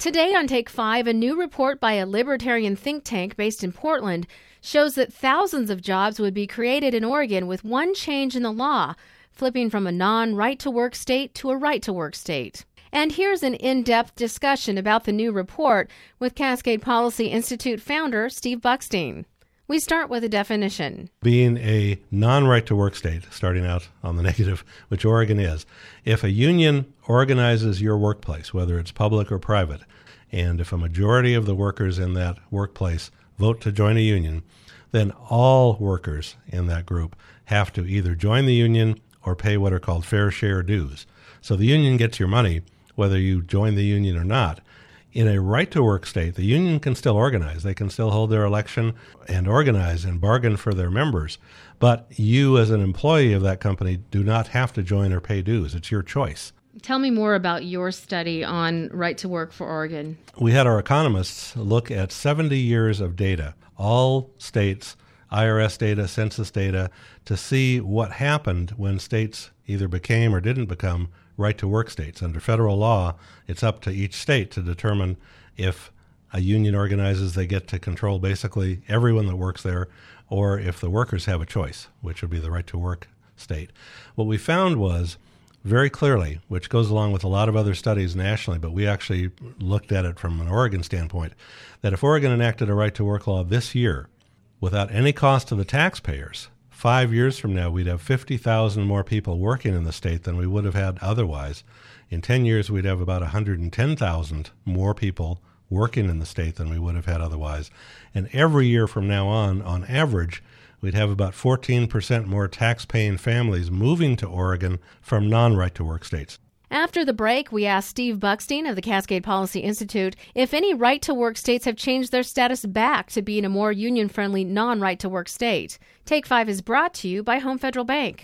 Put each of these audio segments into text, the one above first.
Today on Take 5, a new report by a libertarian think tank based in Portland shows that thousands of jobs would be created in Oregon with one change in the law, flipping from a non-right-to-work state to a right-to-work state. And here's an in-depth discussion about the new report with Cascade Policy Institute founder Steve Buckstein. We start with a definition. Being a non-right-to-work state, starting out on the negative, which Oregon is, if a union organizes your workplace, whether it's public or private, and if a majority of the workers in that workplace vote to join a union, then all workers in that group have to either join the union or pay what are called fair share dues. So the union gets your money whether you join the union or not. In a right-to-work state, the union can still organize. They can still hold their election and organize and bargain for their members. But you, as an employee of that company, do not have to join or pay dues. It's your choice. Tell me more about your study on right-to-work for Oregon. We had our economists look at 70 years of data, all states, IRS data, census data, to see what happened when states either became or didn't become right-to-work states. Under federal law, it's up to each state to determine if a union organizes, they get to control basically everyone that works there, or if the workers have a choice, which would be the right-to-work state. What we found was very clearly, which goes along with a lot of other studies nationally, but we actually looked at it from an Oregon standpoint, that if Oregon enacted a right-to-work law this year without any cost to the taxpayers, 5 years from now, we'd have 50,000 more people working in the state than we would have had otherwise. In 10 years, we'd have about 110,000 more people working in the state than we would have had otherwise. And every year from now on average, we'd have about 14% more tax-paying families moving to Oregon from non-right-to-work states. After the break, we asked Steve Buckstein of the Cascade Policy Institute if any right-to-work states have changed their status back to being a more union-friendly non-right-to-work state. Take 5 is brought to you by Home Federal Bank.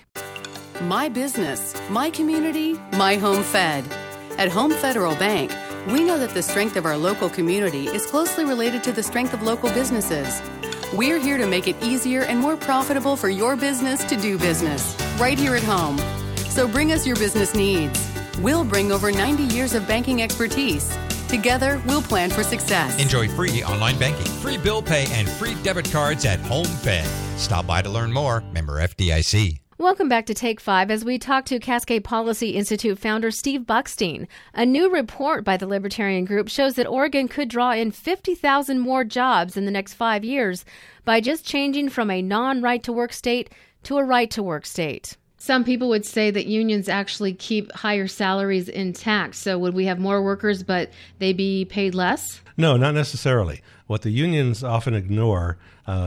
My business, my community, my home fed. At Home Federal Bank, we know that the strength of our local community is closely related to the strength of local businesses. We're here to make it easier and more profitable for your business to do business, right here at home. So bring us your business needs. We'll bring over 90 years of banking expertise. Together, we'll plan for success. Enjoy free online banking, free bill pay, and free debit cards at Home Fed. Stop by to learn more. Member FDIC. Welcome back to Take 5 as we talk to Cascade Policy Institute founder Steve Buckstein. A new report by the Libertarian Group shows that Oregon could draw in 50,000 more jobs in the next 5 years by just changing from a non-right-to-work state to a right-to-work state. Some people would say that unions actually keep higher salaries intact. So would we have more workers, but they be paid less? No, not necessarily. What the unions often ignore,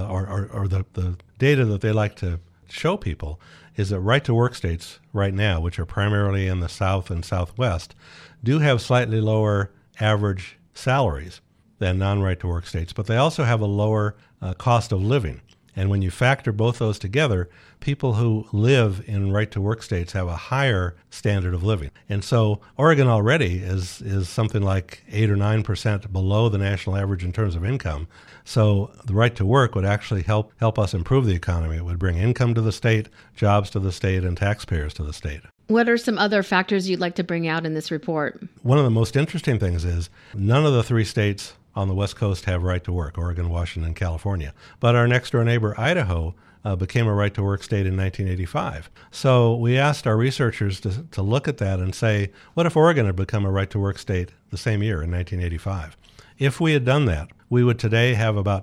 or the data that they like to show people, is that right-to-work states right now, which are primarily in the South and Southwest, do have slightly lower average salaries than non-right-to-work states, but they also have a lower cost of living. And when you factor both those together, people who live in right-to-work states have a higher standard of living. And so Oregon already is something like 8 or 9% below the national average in terms of income. So the right-to-work would actually help us improve the economy. It would bring income to the state, jobs to the state, and taxpayers to the state. What are some other factors you'd like to bring out in this report? One of the most interesting things is none of the 3 states on the West Coast have right to work, Oregon, Washington, and California. But our next door neighbor, Idaho, became a right to work state in 1985. So we asked our researchers to look at that and say, what if Oregon had become a right to work state the same year in 1985? If we had done that, we would today have about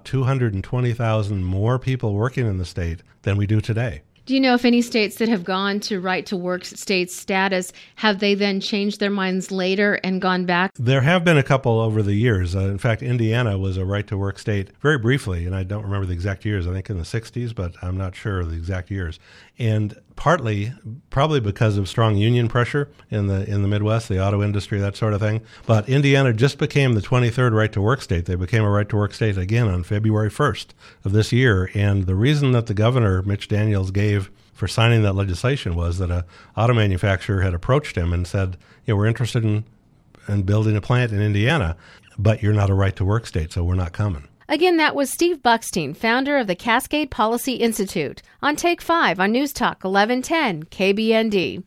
220,000 more people working in the state than we do today. Do you know if any states that have gone to right-to-work state status, have they then changed their minds later and gone back? There have been a couple over the years. In fact, Indiana was a right-to-work state very briefly, and I don't remember the exact years. I think in the 60s, but I'm not sure of the exact years. And partly, probably because of strong union pressure in the Midwest, the auto industry, that sort of thing. But Indiana just became the 23rd right-to-work state. They became a right-to-work state again on February 1st of this year. And the reason that the governor, Mitch Daniels, gave for signing that legislation was that an auto manufacturer had approached him and said, we're interested in building a plant in Indiana, but you're not a right-to-work state, so we're not coming. Again, that was Steve Buckstein, founder of the Cascade Policy Institute, on Take 5 on News Talk 1110 KBND.